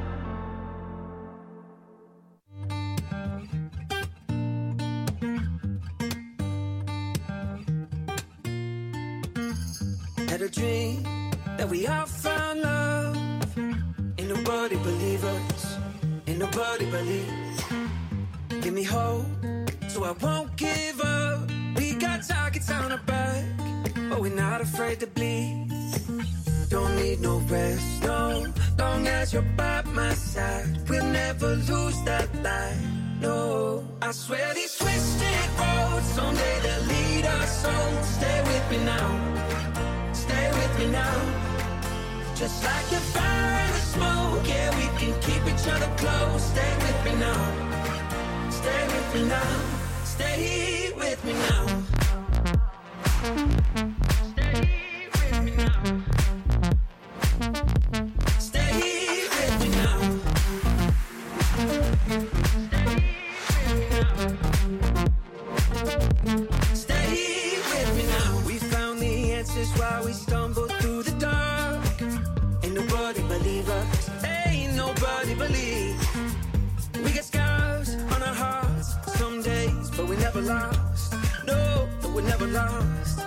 Had a dream that we all found love. Ain't nobody believe us, ain't nobody believe. Give me hope, so I won't give up. We got targets on our back, but we're not afraid to bleed. Don't need no rest, no. Long as you're by my side, we'll never lose that light. No, I swear these twisted roads someday they'll lead us home. Stay with me now, stay with me now. Just like the fire and the smoke, yeah, we can keep each other close. Stay with me now, stay with me now, stay with me now. we're never lost.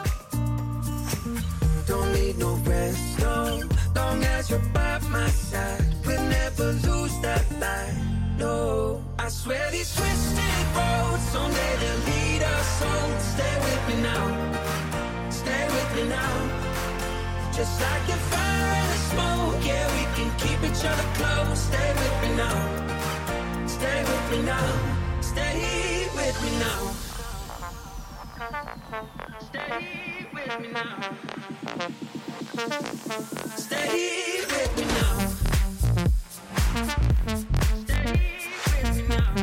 Don't need no rest, no. Long as you're by my side, we'll never lose that light, no. I swear these twisted roads, someday they'll lead us home. Stay with me now, stay with me now. Just like the fire and the smoke, yeah, we can keep each other close. Stay with me now, stay with me now, stay with me now. Stay with me now. Stay with me now. Stay with me now.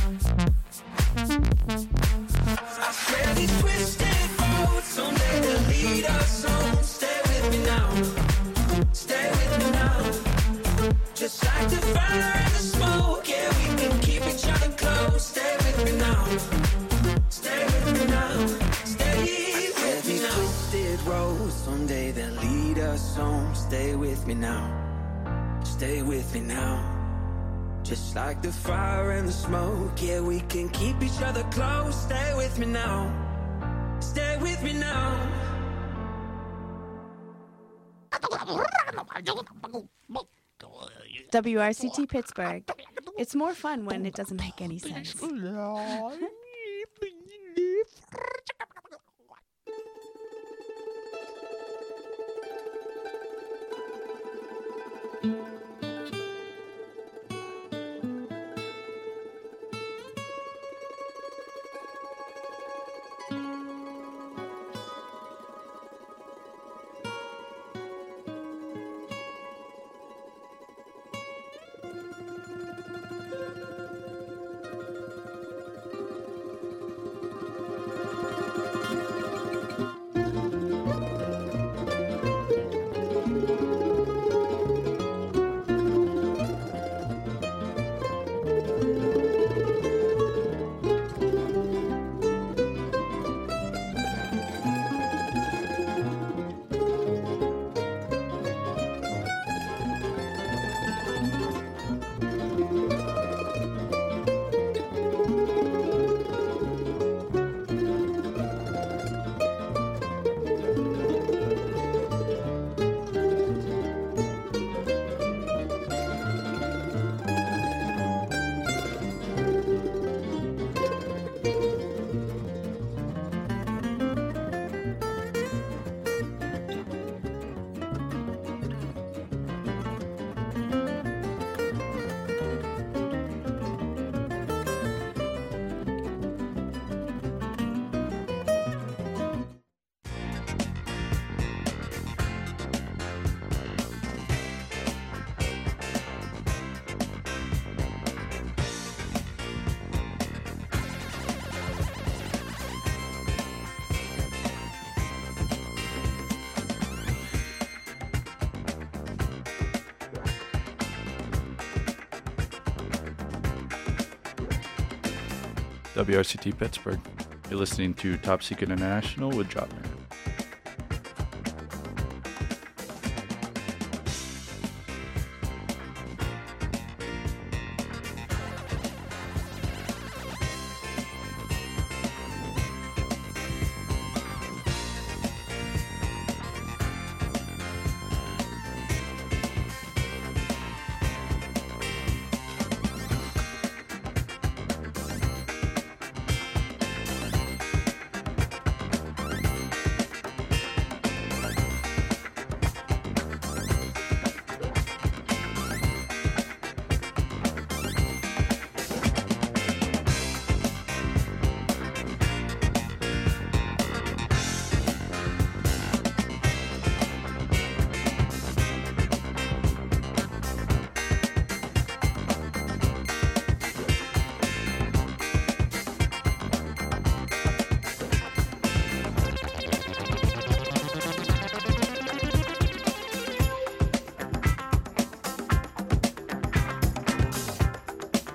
I swear these twisted roads, someday they'll lead us home. Stay with me now. Stay with me now. Just like the fire and the smoke, yeah, we can keep each other close. Stay with me now. Stay with me now. Stay with me now. Twisted roads, someday they'll lead us home. Stay with me now. Stay with me now. Just like the fire and the smoke, yeah, we can keep each other close. Stay with me now. Stay with me now. W R C T Pittsburgh. It's more fun when it doesn't make any sense. W R C T Pittsburgh. You're listening to Top Secret International with Dropman.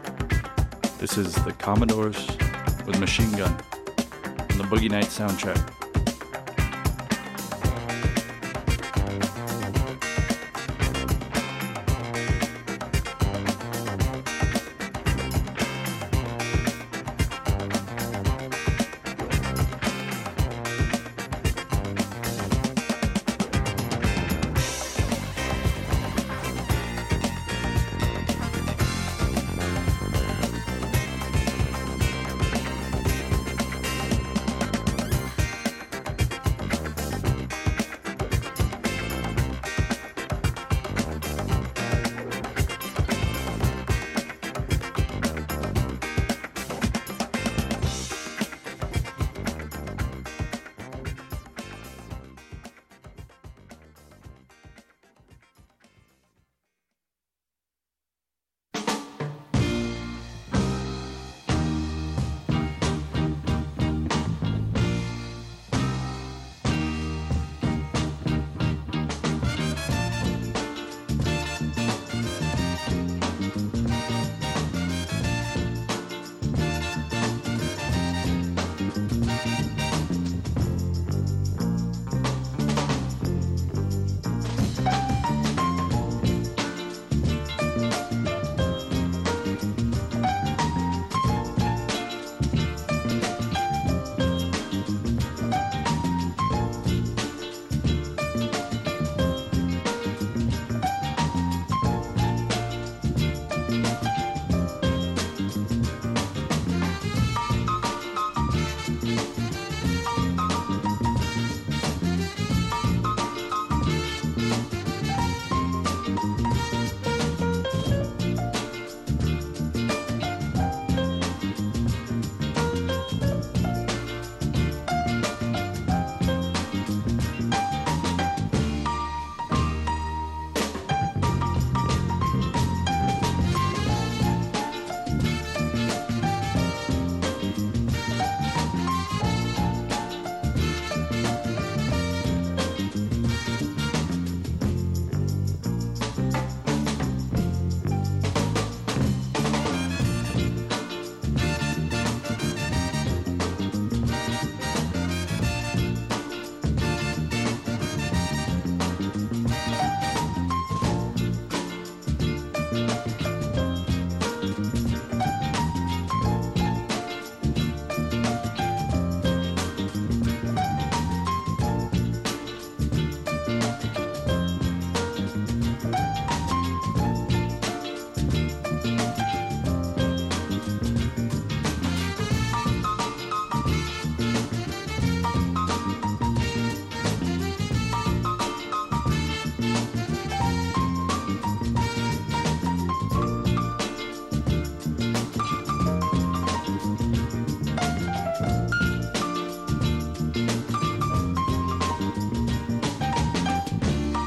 This is the Commodores with Machine Gun on the Boogie Nights soundtrack.